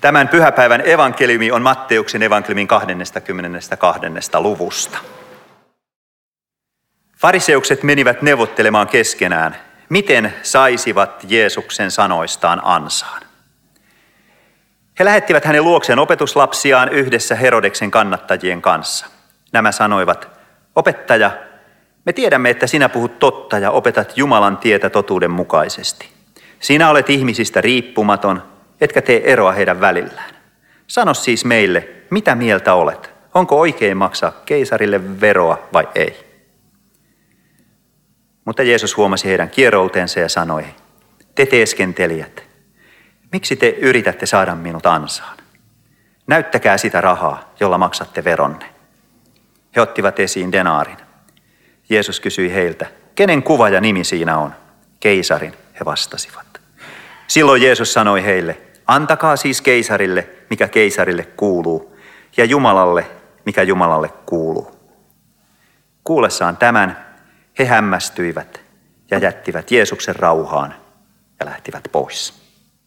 Tämän pyhäpäivän evankeliumi on Matteuksen evankeliumin 22. luvusta. Fariseukset menivät neuvottelemaan keskenään, miten saisivat Jeesuksen sanoistaan ansaan. He lähettivät hänen luokseen opetuslapsiaan yhdessä Herodeksen kannattajien kanssa. Nämä sanoivat: "Opettaja, me tiedämme, että sinä puhut totta ja opetat Jumalan tietä totuuden mukaisesti. Sinä olet ihmisistä riippumaton, etkä tee eroa heidän välillään. Sano siis meille, mitä mieltä olet? Onko oikein maksaa keisarille veroa vai ei?" Mutta Jeesus huomasi heidän kierouteensa ja sanoi: "Te teeskentelijät, miksi te yritätte saada minut ansaan? Näyttäkää sitä rahaa, jolla maksatte veronne." He ottivat esiin denaarin. Jeesus kysyi heiltä: "Kenen kuva ja nimi siinä on?" "Keisarin", he vastasivat. Silloin Jeesus sanoi heille: "Antakaa siis keisarille, mikä keisarille kuuluu, ja Jumalalle, mikä Jumalalle kuuluu." Kuullessaan tämän he hämmästyivät ja jättivät Jeesuksen rauhaan ja lähtivät pois.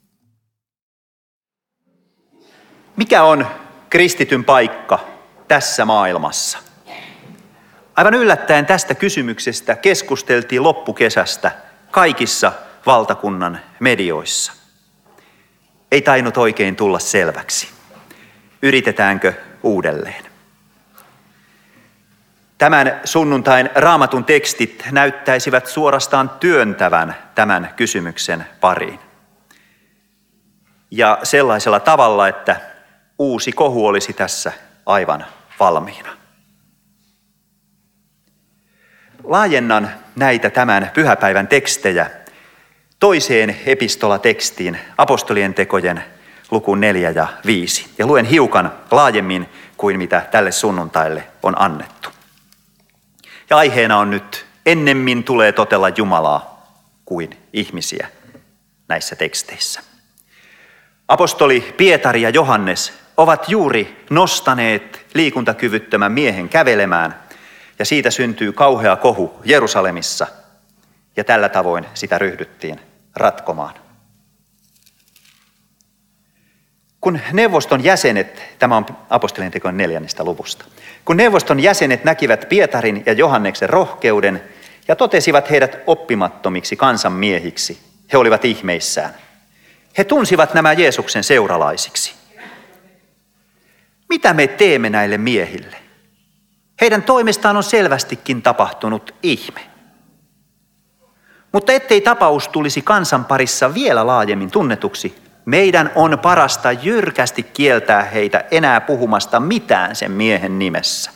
Mikä on kristityn paikka tässä maailmassa? Aivan yllättäen tästä kysymyksestä keskusteltiin loppukesästä kaikissa valtakunnan medioissa. Ei tainnut oikein tulla selväksi. Yritetäänkö uudelleen? Tämän sunnuntain Raamatun tekstit näyttäisivät suorastaan työntävän tämän kysymyksen pariin. Ja sellaisella tavalla, että uusi kohu olisi tässä aivan valmiina. Laajennan näitä tämän pyhäpäivän tekstejä toiseen epistolatekstiin, apostolien tekojen luku 4 ja 5. Ja luen hiukan laajemmin kuin mitä tälle sunnuntaille on annettu. Ja aiheena on nyt: ennemmin tulee totella Jumalaa kuin ihmisiä näissä teksteissä. Apostoli Pietari ja Johannes ovat juuri nostaneet liikuntakyvyttömän miehen kävelemään, ja siitä syntyy kauhea kohu Jerusalemissa, ja tällä tavoin sitä ryhdyttiin ratkomaan. Kun neuvoston jäsenet, tämä on apostolien tekojen 4. luvusta, kun neuvoston jäsenet näkivät Pietarin ja Johanneksen rohkeuden ja totesivat heidät oppimattomiksi kansanmiehiksi, he olivat ihmeissään. He tunsivat nämä Jeesuksen seuralaisiksi. Mitä me teemme näille miehille? Heidän toimestaan on selvästikin tapahtunut ihme. Mutta ettei tapaus tulisi kansan parissa vielä laajemmin tunnetuksi, meidän on parasta jyrkästi kieltää heitä enää puhumasta mitään sen miehen nimessä.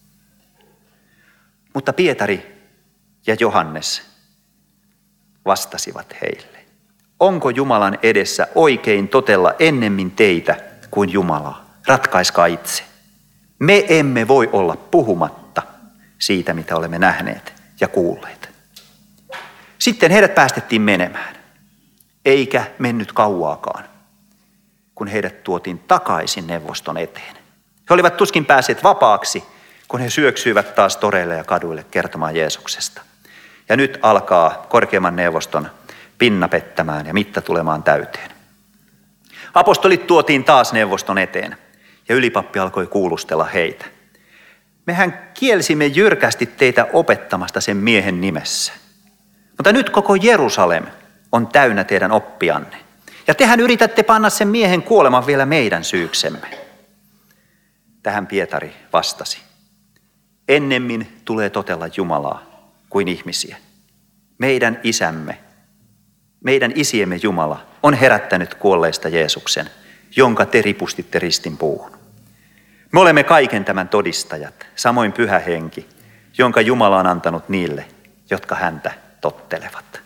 Mutta Pietari ja Johannes vastasivat heille: "Onko Jumalan edessä oikein totella ennemmin teitä kuin Jumalaa? Ratkaiskaa itse. Me emme voi olla puhumatta siitä, mitä olemme nähneet ja kuulleet." Sitten heidät päästettiin menemään. Eikä mennyt kauaakaan, kun heidät tuotiin takaisin neuvoston eteen. He olivat tuskin päässeet vapaaksi, kun he syöksyivät taas toreille ja kaduille kertomaan Jeesuksesta. Ja nyt alkaa korkeimman neuvoston pinna pettämään ja mitta tulemaan täyteen. Apostolit tuotiin taas neuvoston eteen, ja ylipappi alkoi kuulustella heitä. "Mehän kielsimme jyrkästi teitä opettamasta sen miehen nimessä. Mutta nyt koko Jerusalem on täynnä teidän oppianne. Ja tehän yritätte panna sen miehen kuoleman vielä meidän syyksemme." Tähän Pietari vastasi: "Ennemmin tulee totella Jumalaa kuin ihmisiä. Meidän isiemme Jumala on herättänyt kuolleista Jeesuksen, jonka te ripustitte ristin puuhun. Me olemme kaiken tämän todistajat, samoin Pyhä Henki, jonka Jumala on antanut niille, jotka häntä tottelevat."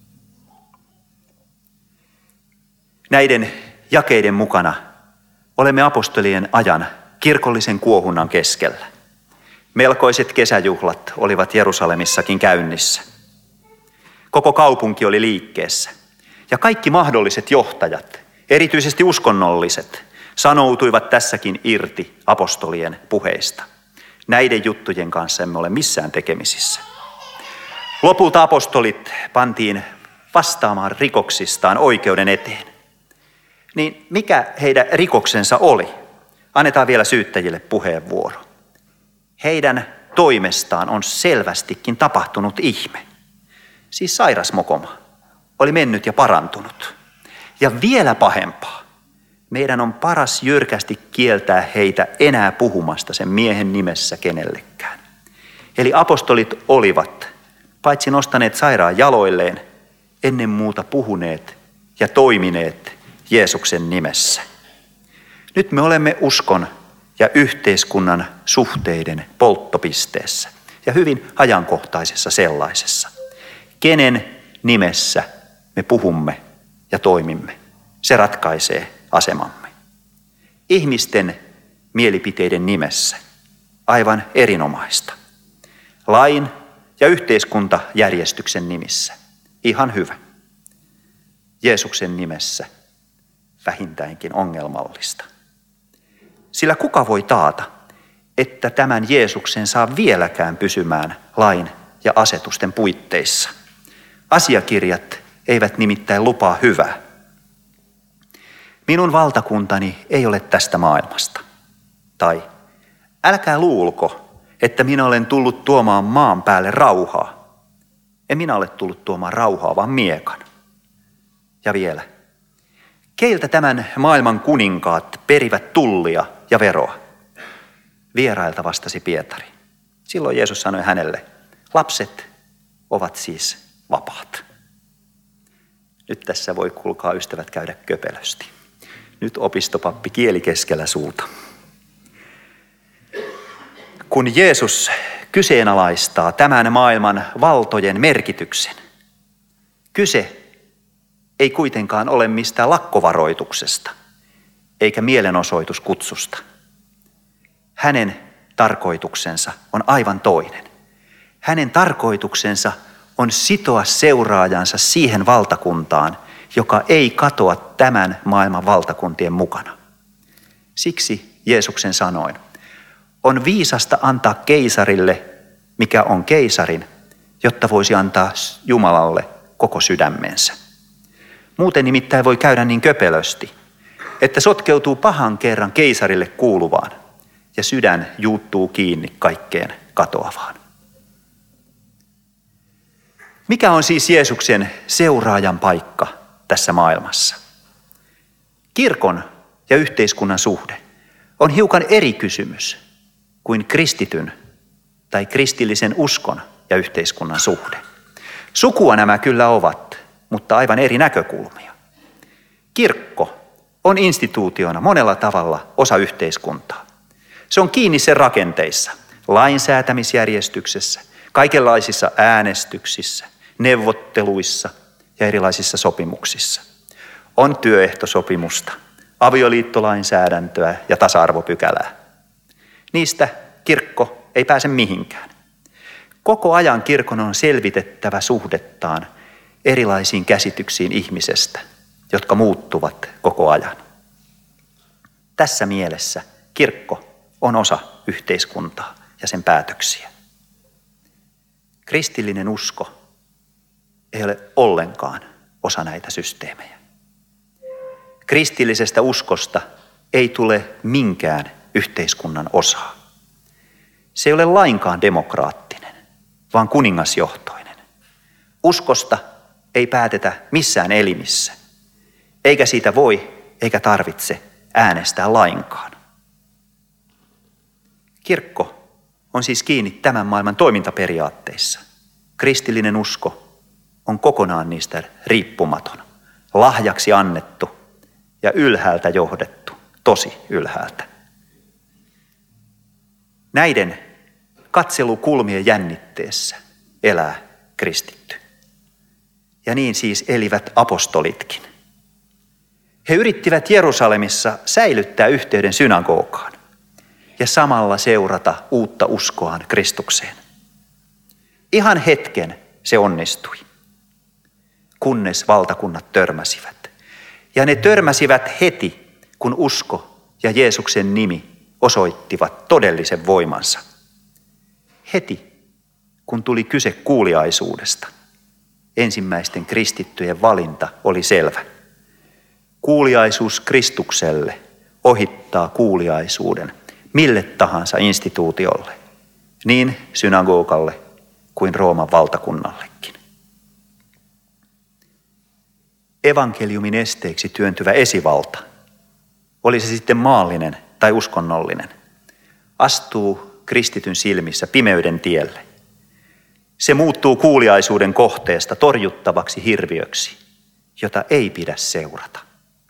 Näiden jakeiden mukana olemme apostolien ajan kirkollisen kuohunnan keskellä. Melkoiset kesäjuhlat olivat Jerusalemissakin käynnissä. Koko kaupunki oli liikkeessä, ja kaikki mahdolliset johtajat, erityisesti uskonnolliset, sanoutuivat tässäkin irti apostolien puheista. Näiden juttujen kanssa emme ole missään tekemisissä. Lopulta apostolit pantiin vastaamaan rikoksistaan oikeuden eteen. niin mikä heidän rikoksensa oli? Annetaan vielä syyttäjille puheenvuoro. Heidän toimestaan on selvästikin tapahtunut ihme. Siis sairas mokoma oli mennyt ja parantunut. Ja vielä pahempaa, meidän on paras jyrkästi kieltää heitä enää puhumasta sen miehen nimessä kenellekään. Eli apostolit olivat, paitsi nostaneet sairaan jaloilleen, ennen muuta puhuneet ja toimineet Jeesuksen nimessä. Nyt me olemme uskon ja yhteiskunnan suhteiden polttopisteessä ja hyvin ajankohtaisessa sellaisessa. Kenen nimessä me puhumme ja toimimme, se ratkaisee asemamme. Ihmisten mielipiteiden nimessä aivan erinomaista. Lain ja yhteiskuntajärjestyksen nimissä ihan hyvä. Jeesuksen nimessä vähintäänkin ongelmallista. Sillä kuka voi taata, että tämän Jeesuksen saa vieläkään pysymään lain ja asetusten puitteissa? Asiakirjat eivät nimittäin lupaa hyvää. Minun valtakuntani ei ole tästä maailmasta. Tai älkää luulko, että minä olen tullut tuomaan maan päälle rauhaa. En minä ole tullut tuomaan rauhaa, vaan miekan. Ja vielä, keiltä tämän maailman kuninkaat perivät tullia ja veroa? Vierailta vastasi Pietari. Silloin Jeesus sanoi hänelle, lapset ovat siis vapaat. Nyt tässä voi, kuulkaa ystävät, käydä köpelösti. Nyt opistopappi kieli keskellä suuta. Kun Jeesus kyseenalaistaa tämän maailman valtojen merkityksen, kyse ei kuitenkaan ole mistään lakkovaroituksesta eikä mielenosoituskutsusta. Hänen tarkoituksensa on aivan toinen. Hänen tarkoituksensa on sitoa seuraajansa siihen valtakuntaan, joka ei katoa tämän maailman valtakuntien mukana. Siksi Jeesuksen sanoin, on viisasta antaa keisarille, mikä on keisarin, jotta voisi antaa Jumalalle koko sydämensä. Muuten nimittäin voi käydä niin köpelösti, että sotkeutuu pahan kerran keisarille kuuluvaan ja sydän juuttuu kiinni kaikkeen katoavaan. Mikä on siis Jeesuksen seuraajan paikka tässä maailmassa? Kirkon ja yhteiskunnan suhde on hiukan eri kysymys kuin kristityn tai kristillisen uskon ja yhteiskunnan suhde. Sukua nämä kyllä ovat, mutta aivan eri näkökulmia. Kirkko on instituutiona monella tavalla osa yhteiskuntaa. Se on kiinni sen rakenteissa, lainsäätämisjärjestyksessä, kaikenlaisissa äänestyksissä, neuvotteluissa ja erilaisissa sopimuksissa. On työehtosopimusta, avioliittolainsäädäntöä ja tasa-arvopykälää. Niistä kirkko ei pääse mihinkään. Koko ajan kirkon on selvitettävä suhdettaan erilaisiin käsityksiin ihmisestä, jotka muuttuvat koko ajan. Tässä mielessä kirkko on osa yhteiskuntaa ja sen päätöksiä. Kristillinen usko ei ole ollenkaan osa näitä systeemejä. Kristillisestä uskosta ei tule minkään yhteiskunnan osaa. Se ei ole lainkaan demokraattinen, vaan kuningasjohtoinen. Uskosta ei päätetä missään elimissä, eikä siitä voi eikä tarvitse äänestää lainkaan. Kirkko on siis kiinni tämän maailman toimintaperiaatteissa. Kristillinen usko on kokonaan niistä riippumaton, lahjaksi annettu ja ylhäältä johdettu, tosi ylhäältä. Näiden katselukulmien jännitteessä elää kristitty. Ja niin siis elivät apostolitkin. He yrittivät Jerusalemissa säilyttää yhteyden synagogaan ja samalla seurata uutta uskoaan Kristukseen. Ihan hetken se onnistui, kunnes valtakunnat törmäsivät. Ja ne törmäsivät heti, kun usko ja Jeesuksen nimi osoittivat todellisen voimansa. Heti, kun tuli kyse kuuliaisuudesta, ensimmäisten kristittyjen valinta oli selvä. Kuuliaisuus Kristukselle ohittaa kuuliaisuuden mille tahansa instituutiolle, niin synagogalle kuin Rooman valtakunnallekin. Evankeliumin esteeksi työntyvä esivalta, oli se sitten maallinen tai uskonnollinen, astuu kristityn silmissä pimeyden tielle. Se muuttuu kuuliaisuuden kohteesta torjuttavaksi hirviöksi, jota ei pidä seurata.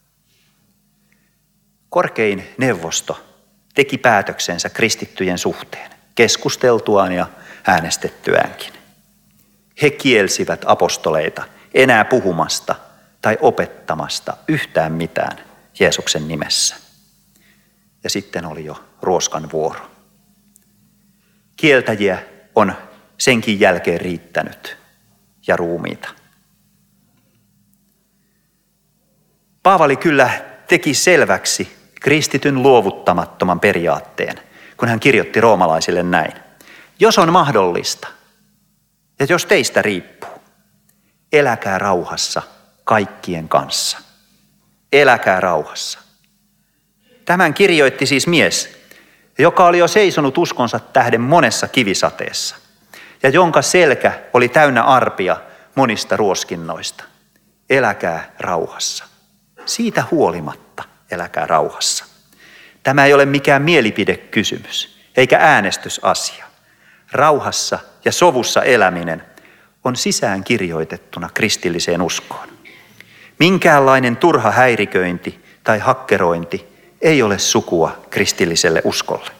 Korkein neuvosto teki päätöksensä kristittyjen suhteen, keskusteltuaan ja äänestettyäänkin. He kielsivät apostoleita enää puhumasta tai opettamasta yhtään mitään Jeesuksen nimessä. Ja sitten oli jo ruoskan vuoro. Kieltäjiä on senkin jälkeen riittänyt ja ruumiita. Paavali kyllä teki selväksi kristityn luovuttamattoman periaatteen, kun hän kirjoitti roomalaisille näin. Jos on mahdollista, ja jos teistä riippuu, eläkää rauhassa kaikkien kanssa. Eläkää rauhassa. Tämän kirjoitti siis mies, joka oli jo seisonut uskonsa tähden monessa kivisateessa, ja jonka selkä oli täynnä arpia monista ruoskinnoista. Eläkää rauhassa. Siitä huolimatta eläkää rauhassa. Tämä ei ole mikään mielipidekysymys, eikä äänestysasia. Rauhassa ja sovussa eläminen on sisään kirjoitettuna kristilliseen uskoon. Minkäänlainen turha häiriköinti tai hakkerointi ei ole sukua kristilliselle uskolle.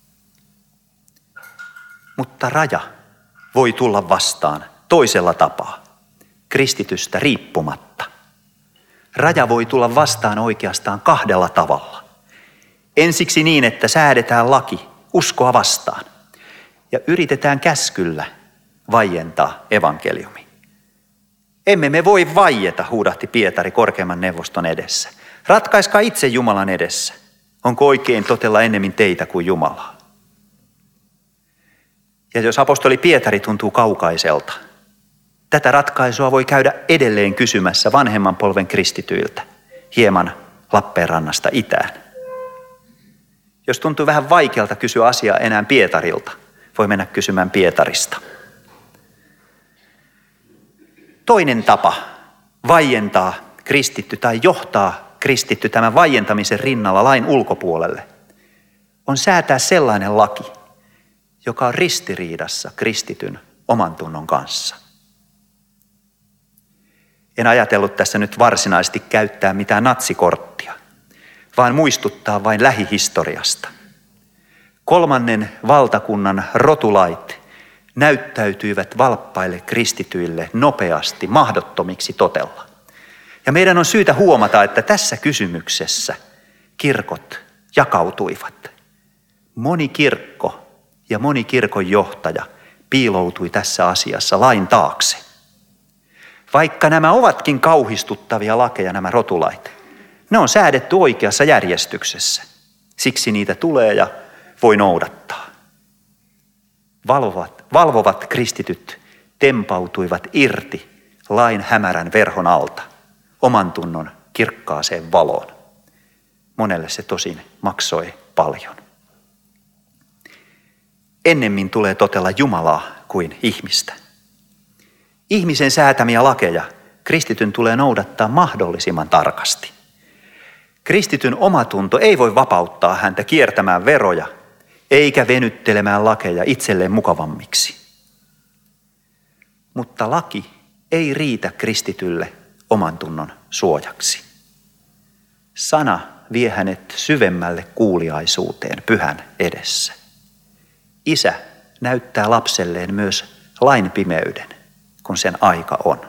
Mutta raja voi tulla vastaan toisella tapaa, kristitystä riippumatta. Raja voi tulla vastaan oikeastaan kahdella tavalla. Ensiksi niin, että säädetään laki uskoa vastaan ja yritetään käskyllä vaientaa evankeliumi. Emme me voi vaieta, huudahti Pietari korkeimman neuvoston edessä. Ratkaiskaa itse Jumalan edessä. Onko oikein totella ennemmin teitä kuin Jumalaa? Ja jos apostoli Pietari tuntuu kaukaiselta, tätä ratkaisua voi käydä edelleen kysymässä vanhemman polven kristityiltä, hieman Lappeenrannasta itään. Jos tuntuu vähän vaikealta kysyä asiaa enää Pietarilta, voi mennä kysymään Pietarista. Toinen tapa vaientaa kristitty tai johtaa kristitty tämän vaientamisen rinnalla lain ulkopuolelle on säätää sellainen laki, joka on ristiriidassa kristityn oman tunnon kanssa. En ajatellut tässä nyt varsinaisesti käyttää mitään natsikorttia, vaan muistuttaa vain lähihistoriasta. 3. valtakunnan rotulait näyttäytyivät valppaille kristityille nopeasti mahdottomiksi totella. Ja meidän on syytä huomata, että tässä kysymyksessä kirkot jakautuivat. Moni kirkko ja moni kirkon johtaja piiloutui tässä asiassa lain taakse. Vaikka nämä ovatkin kauhistuttavia lakeja, nämä rotulait, ne on säädetty oikeassa järjestyksessä. Siksi niitä tulee ja voi noudattaa. Valvovat kristityt tempautuivat irti lain hämärän verhon alta, oman tunnon kirkkaaseen valoon. Monelle se tosin maksoi paljon. Ennemmin tulee totella Jumalaa kuin ihmistä. Ihmisen säätämiä lakeja kristityn tulee noudattaa mahdollisimman tarkasti. Kristityn omatunto ei voi vapauttaa häntä kiertämään veroja eikä venyttelemään lakeja itselleen mukavammiksi. Mutta laki ei riitä kristitylle omantunnon suojaksi. Sana vie hänet syvemmälle kuuliaisuuteen pyhän edessä. Isä näyttää lapselleen myös lain pimeyden, kun sen aika on.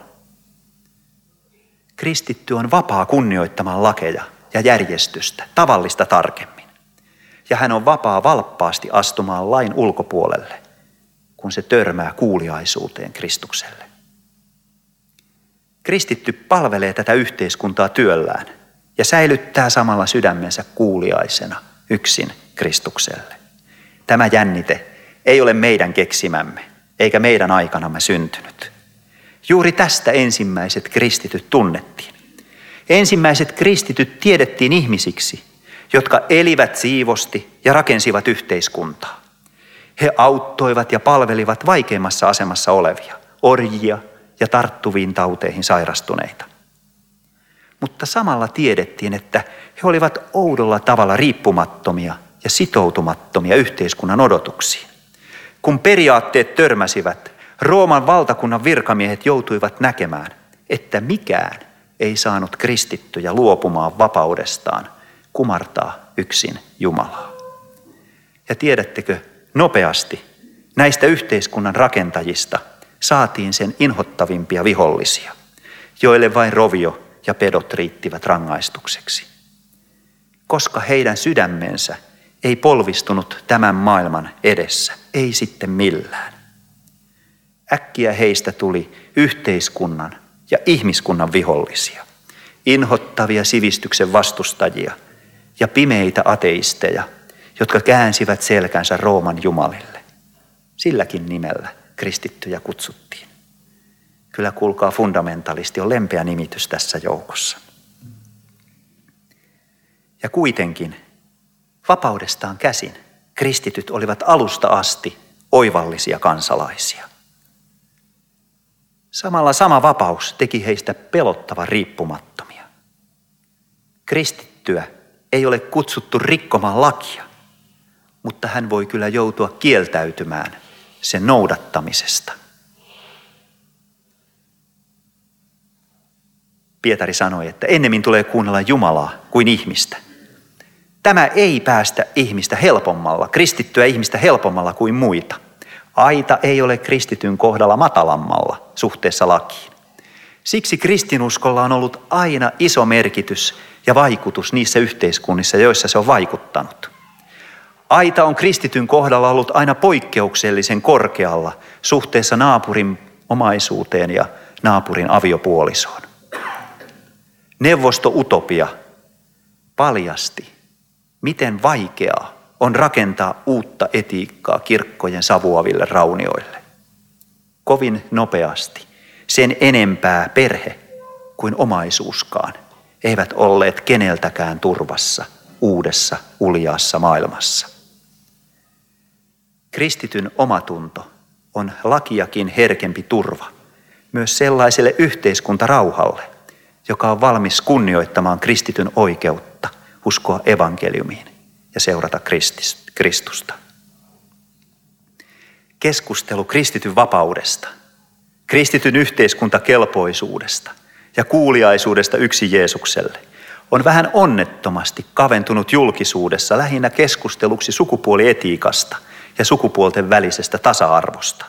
Kristitty on vapaa kunnioittamaan lakeja ja järjestystä tavallista tarkemmin. Ja hän on vapaa valppaasti astumaan lain ulkopuolelle, kun se törmää kuuliaisuuteen Kristukselle. Kristitty palvelee tätä yhteiskuntaa työllään ja säilyttää samalla sydämensä kuuliaisena yksin Kristukselle. Tämä jännite ei ole meidän keksimämme, eikä meidän aikanamme syntynyt. Juuri tästä ensimmäiset kristityt tunnettiin. Ensimmäiset kristityt tiedettiin ihmisiksi, jotka elivät siivosti ja rakensivat yhteiskuntaa. He auttoivat ja palvelivat vaikeimmassa asemassa olevia, orjia ja tarttuviin tauteihin sairastuneita. Mutta samalla tiedettiin, että he olivat oudolla tavalla riippumattomia ja sitoutumattomia yhteiskunnan odotuksiin. Kun periaatteet törmäsivät, Rooman valtakunnan virkamiehet joutuivat näkemään, että mikään ei saanut kristittyjä luopumaan vapaudestaan kumartaa yksin Jumalaa. Ja tiedättekö, nopeasti näistä yhteiskunnan rakentajista saatiin sen inhottavimpia vihollisia, joille vain rovio ja pedot riittivät rangaistukseksi. Koska heidän sydämensä ei polvistunut tämän maailman edessä, ei sitten millään. Äkkiä heistä tuli yhteiskunnan ja ihmiskunnan vihollisia, inhottavia sivistyksen vastustajia ja pimeitä ateisteja, jotka käänsivät selkänsä Rooman jumalille. Silläkin nimellä kristittyjä kutsuttiin. Kyllä kuulkaa, fundamentalisti on lempeä nimitys tässä joukossa. Ja kuitenkin vapaudestaan käsin kristityt olivat alusta asti oivallisia kansalaisia. Samalla sama vapaus teki heistä pelottavan riippumattomia. Kristittyä ei ole kutsuttu rikkomaan lakia, mutta hän voi kyllä joutua kieltäytymään sen noudattamisesta. Pietari sanoi, että ennemmin tulee kuunnella Jumalaa kuin ihmistä. Tämä ei päästä ihmistä helpommalla, kristittyä ihmistä helpommalla kuin muita. Aita ei ole kristityn kohdalla matalammalla suhteessa lakiin. Siksi kristinuskolla on ollut aina iso merkitys ja vaikutus niissä yhteiskunnissa, joissa se on vaikuttanut. Aita on kristityn kohdalla ollut aina poikkeuksellisen korkealla suhteessa naapurin omaisuuteen ja naapurin aviopuolisoon. Neuvosto-utopia paljasti, miten vaikeaa on rakentaa uutta etiikkaa kirkkojen savuaville raunioille. Kovin nopeasti sen enempää perhe kuin omaisuuskaan eivät olleet keneltäkään turvassa uudessa uljaassa maailmassa. Kristityn omatunto on lakiakin herkempi turva myös sellaiselle yhteiskuntarauhalle, joka on valmis kunnioittamaan kristityn oikeutta uskoa evankeliumiin ja seurata Kristusta. Keskustelu kristityn vapaudesta, kristityn yhteiskuntakelpoisuudesta ja kuuliaisuudesta yksin Jeesukselle on vähän onnettomasti kaventunut julkisuudessa lähinnä keskusteluksi sukupuolietiikasta ja sukupuolten välisestä tasa-arvosta.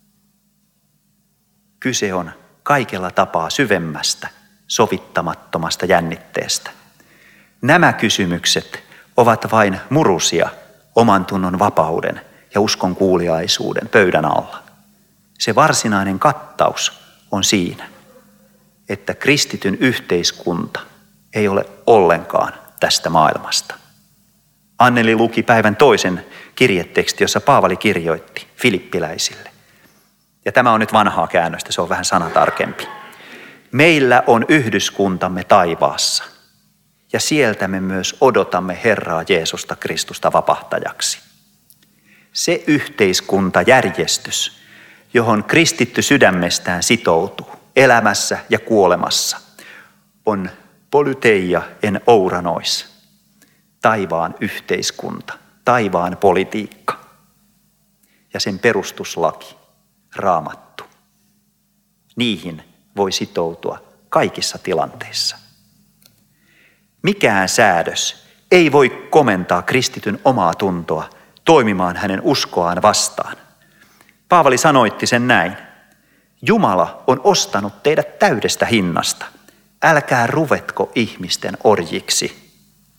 Kyse on kaikella tapaa syvemmästä, sovittamattomasta jännitteestä. Nämä kysymykset ovat vain murusia oman tunnon vapauden ja uskon kuuliaisuuden pöydän alla. Se varsinainen kattaus on siinä, että kristityn yhteiskunta ei ole ollenkaan tästä maailmasta. Anneli luki päivän toisen kirjeteksti, jossa Paavali kirjoitti filippiläisille. Ja tämä on nyt vanhaa käännöstä, se on vähän sanatarkempi. Meillä on yhdyskuntamme taivaassa, ja sieltä me myös odotamme Herraa Jeesusta Kristusta vapahtajaksi. Se yhteiskuntajärjestys, johon kristitty sydämestään sitoutuu elämässä ja kuolemassa, on polyteia en ouranois, taivaan yhteiskunta, taivaan politiikka ja sen perustuslaki, Raamattu. Niihin voi sitoutua kaikissa tilanteissa. Mikään säädös ei voi komentaa kristityn omaa tuntoa toimimaan hänen uskoaan vastaan. Paavali sanoitti sen näin. Jumala on ostanut teidät täydestä hinnasta. Älkää ruvetko ihmisten orjiksi.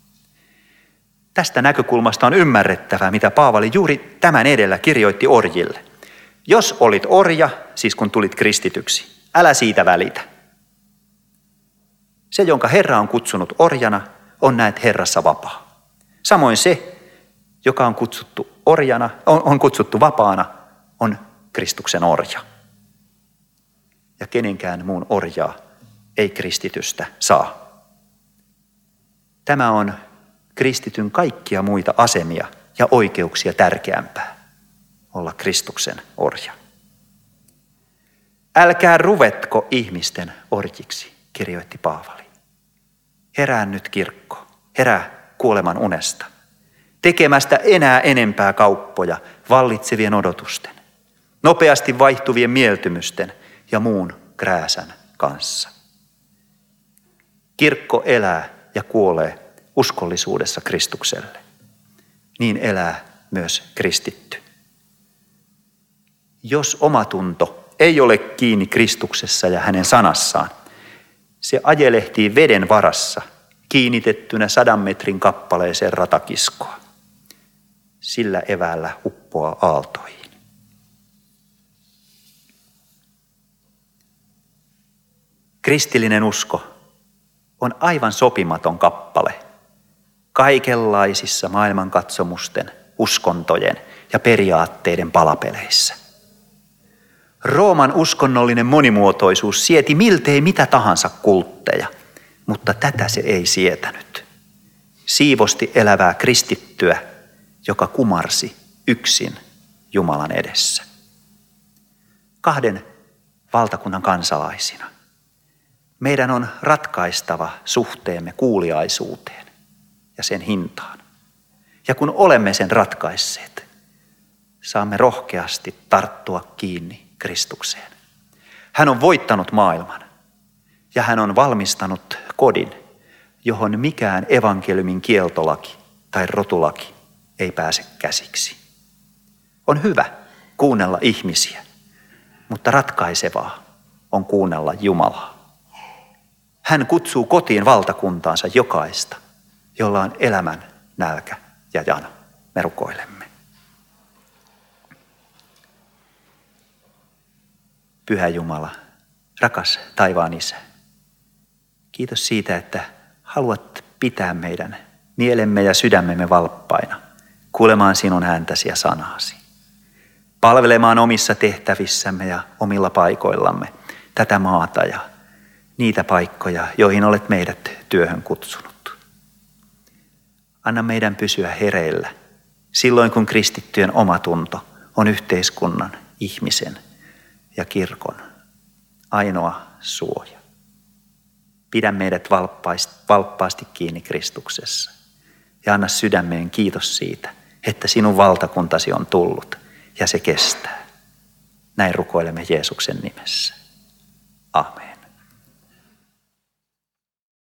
Tästä näkökulmasta on ymmärrettävää, mitä Paavali juuri tämän edellä kirjoitti orjille. Jos olit orja, siis kun tulit kristityksi, älä siitä välitä. Se, jonka Herra on kutsunut orjana, on näet Herrassa vapaa. Samoin se, joka on kutsuttu orjana, on kutsuttu vapaana, on Kristuksen orja. Ja kenenkään muun orjaa ei kristitystä saa. Tämä on kristityn kaikkia muita asemia ja oikeuksia tärkeämpää, olla Kristuksen orja. Älkää ruvetko ihmisten orjiksi, kirjoitti Paavali. Herää nyt kirkko, herää kuoleman unesta, tekemästä enää enempää kauppoja vallitsevien odotusten, nopeasti vaihtuvien mieltymysten ja muun krääsän kanssa. Kirkko elää ja kuolee uskollisuudessa Kristukselle. Niin elää myös kristitty. Jos omatunto ei ole kiinni Kristuksessa ja hänen sanassaan, se ajelehtii veden varassa kiinnitettynä 100 metrin kappaleeseen ratakiskoa. Sillä eväällä uppoaa aaltoihin. Kristillinen usko on aivan sopimaton kappale kaikenlaisissa maailmankatsomusten, uskontojen ja periaatteiden palapeleissä. Rooman uskonnollinen monimuotoisuus sieti miltei mitä tahansa kultteja, mutta tätä se ei sietänyt. Siivosti elävää kristittyä, joka kumarsi yksin Jumalan edessä. 2 valtakunnan kansalaisina meidän on ratkaistava suhteemme kuuliaisuuteen ja sen hintaan. Ja kun olemme sen ratkaisseet, saamme rohkeasti tarttua kiinni Kristukseen. Hän on voittanut maailman ja hän on valmistanut kodin, johon mikään evankeliumin kieltolaki tai rotulaki ei pääse käsiksi. On hyvä kuunnella ihmisiä, mutta ratkaisevaa on kuunnella Jumalaa. Hän kutsuu kotiin valtakuntaansa jokaista, jolla on elämän nälkä ja jano. Me rukoilemme. Pyhä Jumala, rakas taivaan Isä, kiitos siitä, että haluat pitää meidän mielemme ja sydämemme valppaina, kuulemaan sinun ääntäsi ja sanaasi, palvelemaan omissa tehtävissämme ja omilla paikoillamme tätä maata ja niitä paikkoja, joihin olet meidät työhön kutsunut. Anna meidän pysyä hereillä silloin, kun kristittyjen omatunto on yhteiskunnan, ihmisen ja kirkon ainoa suoja. Pidä meidät valppaasti kiinni Kristuksessa ja anna sydämeen kiitos siitä, että sinun valtakuntasi on tullut ja se kestää. Näin rukoilemme Jeesuksen nimessä. Amen.